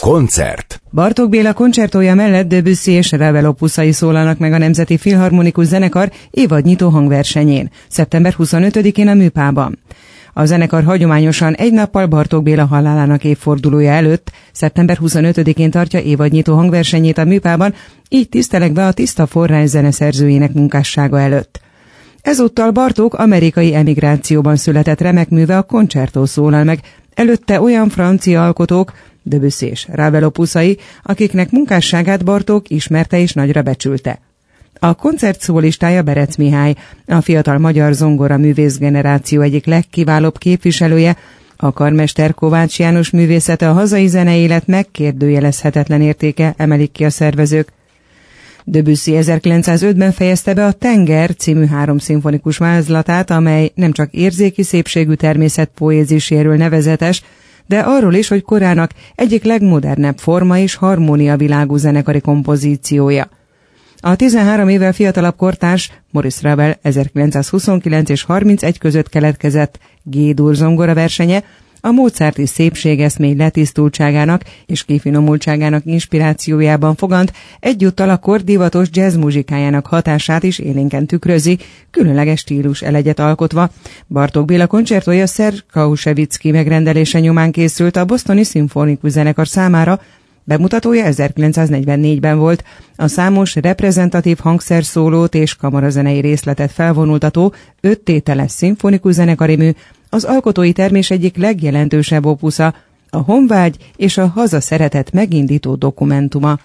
Koncert. Bartók Béla koncertója mellett Debussy és Ravel opuszai szólalnak meg a Nemzeti Filharmonikus Zenekar évadnyitó hangversenyén, szeptember 25-én a Műpában. A zenekar hagyományosan egy nappal Bartók Béla halálának évfordulója előtt, szeptember 25-én tartja évadnyitó hangversenyét a Műpában, így tisztelegve a tiszta forrás zeneszerzőjének munkássága előtt. Ezúttal Bartók amerikai emigrációban született remek műve, a koncertó szólal meg, előtte olyan francia alkotók, Debussy és Ravel opuszai, akiknek munkásságát Bartók ismerte és nagyra becsülte. A koncert szólistája Berec Mihály, a fiatal magyar zongora művész generáció egyik legkiválóbb képviselője, a karmester Kovács János művészete, a hazai zeneélet megkérdőjelezhetetlen értéke, emelik ki a szervezők. Debussy 1905-ben fejezte be a Tenger című 3 szimfonikus vázlatát, amely nem csak érzéki szépségű természetpoéziséről nevezetes, de arról is, hogy korának egyik legmodernebb forma és harmóniavilágú zenekari kompozíciója. A 13 évvel fiatalabb kortárs Maurice Ravel 1929 és 31 között keletkezett G-dur zongora versenye a mozarti szépségeszmény letisztultságának és kifinomultságának inspirációjában fogant, egyúttal a kor divatos jazz muzsikájának hatását is élénken tükrözi, különleges stílus elegyet alkotva. Bartók Béla koncertója Serge Kaushevitsky megrendelése nyomán készült a Bostoni Szimfonikus Zenekar számára, bemutatója 1944-ben volt, a számos reprezentatív hangszerszólót és kamarazenei részletet felvonultató 5 tételes szimfonikus zenekari mű, az alkotói termés egyik legjelentősebb opusza, a honvágy és a hazaszeretet megindító dokumentuma.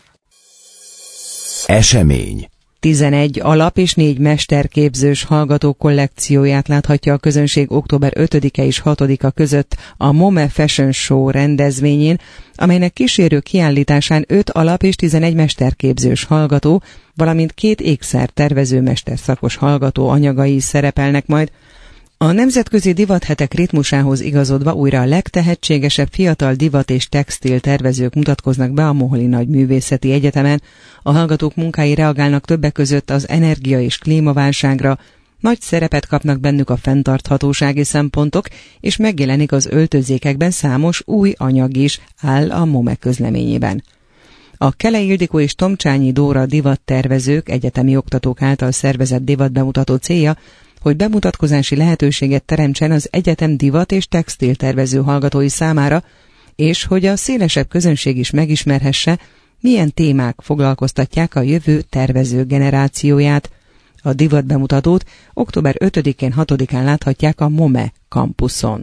Esemény. 11 alap- és 4 mesterképzős hallgató kollekcióját láthatja a közönség október 5-e és 6-a között a MoMA Fashion Show rendezvényén, amelynek kísérő kiállításán 5 alap- és 11 mesterképzős hallgató, valamint 2 ékszertervező mesterszakos hallgató anyagai szerepelnek majd. A nemzetközi divathetek ritmusához igazodva újra a legtehetségesebb fiatal divat- és textil tervezők mutatkoznak be a Moholi Nagyművészeti Egyetemen. A hallgatók munkái reagálnak többek között az energia- és klímaválságra, nagy szerepet kapnak bennük a fenntarthatósági szempontok, és megjelenik az öltözékekben számos új anyag is, áll a MoMA közleményében. A Kele Ildikó és Tomcsányi Dóra divattervezők, egyetemi oktatók által szervezett divatbemutató célja, hogy bemutatkozási lehetőséget teremtsen az egyetem divat- és textiltervező hallgatói számára, és hogy a szélesebb közönség is megismerhesse, milyen témák foglalkoztatják a jövő tervező generációját. A divatbemutatót október 5-én, 6-án láthatják a MoMA kampuszon.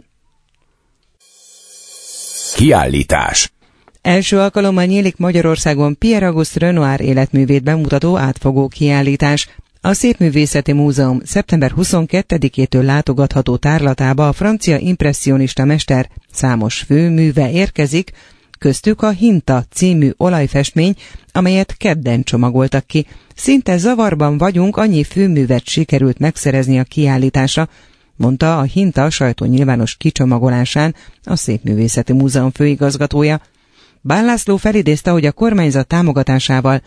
Kiállítás. Első alkalommal nyílik Magyarországon Pierre Auguste Renoir életművét bemutató átfogó kiállítás. A Szépművészeti Múzeum szeptember 22-től látogatható tárlatába a francia impresszionista mester számos főműve érkezik, köztük a Hinta című olajfestmény, amelyet kedden csomagoltak ki. Szinte zavarban vagyunk, annyi főművet sikerült megszerezni a kiállításra, mondta a Hinta sajtónyilvános kicsomagolásán a Szépművészeti Múzeum főigazgatója. Bán László felidézte, hogy a kormányzat támogatásával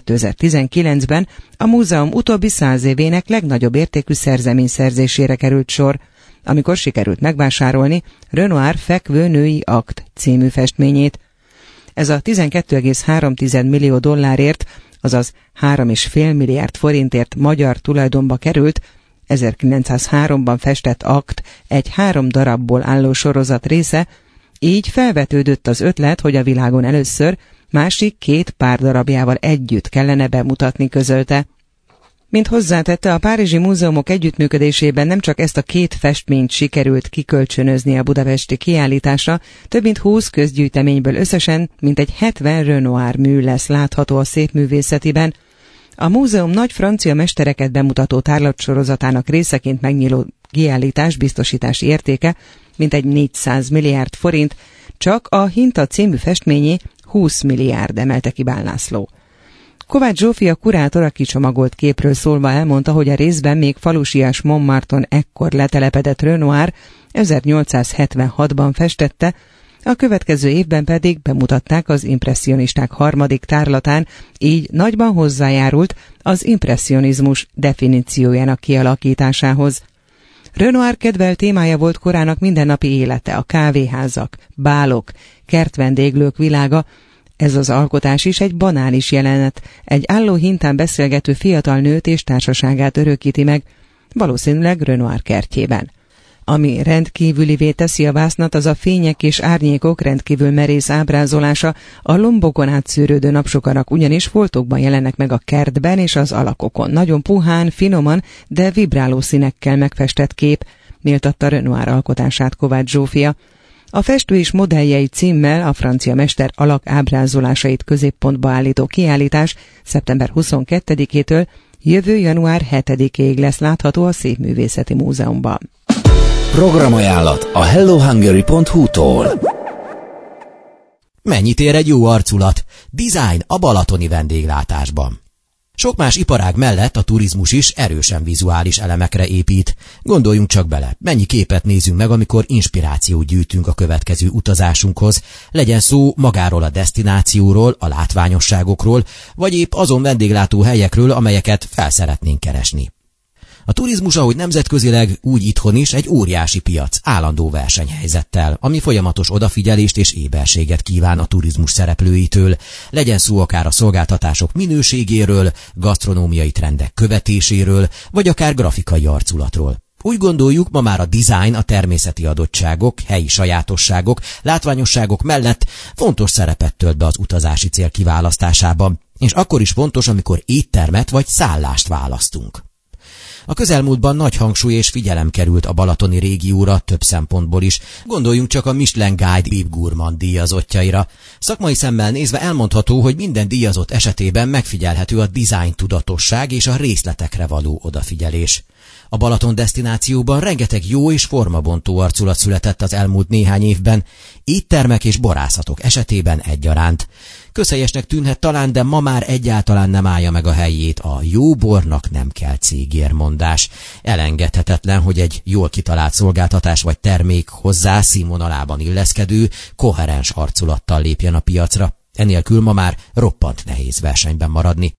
2019-ben a múzeum utóbbi 100 évének legnagyobb értékű szerzeményszerzésére került sor, amikor sikerült megvásárolni Renoir Fekvő női akt című festményét. Ez a 12,3 millió dollárért, azaz 3,5 milliárd forintért magyar tulajdonba került, 1903-ban festett akt egy 3 darabból álló sorozat része, így felvetődött az ötlet, hogy a világon először másik 2 pár darabjával együtt kellene bemutatni, közölte. Mint hozzátette, a párizsi múzeumok együttműködésében nem csak ezt a 2 festményt sikerült kikölcsönözni a budapesti kiállításra, több mint 20 közgyűjteményből összesen mintegy 70 Renoir mű lesz látható a Szépművészetiben. A múzeum nagy francia mestereket bemutató tárlatsorozatának részeként megnyíló kiállítás biztosítási értéke mintegy 400 milliárd forint, csak a Hinta című festményé 20 milliárd, emelte ki Bán László. Kovács Zsófia kurátor a kicsomagolt képről szólva elmondta, hogy a részben még falusias Montmartre-on ekkor letelepedett Renoir 1876-ban festette, a következő évben pedig bemutatták az impresszionisták 3. tárlatán, így nagyban hozzájárult az impresszionizmus definíciójának kialakításához. Renoir kedvelt témája volt korának mindennapi élete, a kávéházak, bálok, kertvendéglők világa, Ez az alkotás is egy banális jelenet, egy álló hintán beszélgető fiatal nőt és társaságát örökíti meg, valószínűleg Renoir kertjében. Ami rendkívülivé teszi a vásznat, az a fények és árnyékok rendkívül merész ábrázolása, a lombokon átszűrődő napsugarak ugyanis foltokban jelennek meg a kertben és az alakokon. Nagyon puhán, finoman, de vibráló színekkel megfestett kép, méltatta Renoir alkotását Kovács Zsófia. A Festő és modelljei címmel a francia mester alak ábrázolásait középpontba állító kiállítás szeptember 22-től jövő január 7-ig lesz látható a Szépművészeti Múzeumban. Programajánlat a hellohungary.hu-tól. Mennyit ér egy jó arculat? Design a balatoni vendéglátásban. Sok más iparág mellett a turizmus is erősen vizuális elemekre épít. Gondoljunk csak bele, mennyi képet nézünk meg, amikor inspirációt gyűjtünk a következő utazásunkhoz, legyen szó magáról a desztinációról, a látványosságokról, vagy épp azon vendéglátó helyekről, amelyeket fel szeretnénk keresni. A turizmus, ahogy nemzetközileg, úgy itthon is egy óriási piac, állandó versenyhelyzettel, ami folyamatos odafigyelést és éberséget kíván a turizmus szereplőitől, legyen szó akár a szolgáltatások minőségéről, gasztronómiai trendek követéséről, vagy akár grafikai arculatról. Úgy gondoljuk, ma már a design, a természeti adottságok, helyi sajátosságok, látványosságok mellett fontos szerepet tölt be az utazási cél kiválasztásában, és akkor is fontos, amikor éttermet vagy szállást választunk. A közelmúltban nagy hangsúly és figyelem került a balatoni régióra több szempontból is. Gondoljunk csak a Michelin Guide Bib Gourmand díjazottjaira. Szakmai szemmel nézve elmondható, hogy minden díjazott esetében megfigyelhető a design tudatosság és a részletekre való odafigyelés. A Balaton desztinációban rengeteg jó és formabontó arculat született az elmúlt néhány évben, éttermek és borászatok esetében egyaránt. Közhelyesnek tűnhet talán, de ma már egyáltalán nem állja meg a helyét a jó bornak nem kell cégérmondás. Elengedhetetlen, hogy egy jól kitalált szolgáltatás vagy termék hozzá színvonalában illeszkedő, koherens arculattal lépjen a piacra. Enélkül ma már roppant nehéz versenyben maradni.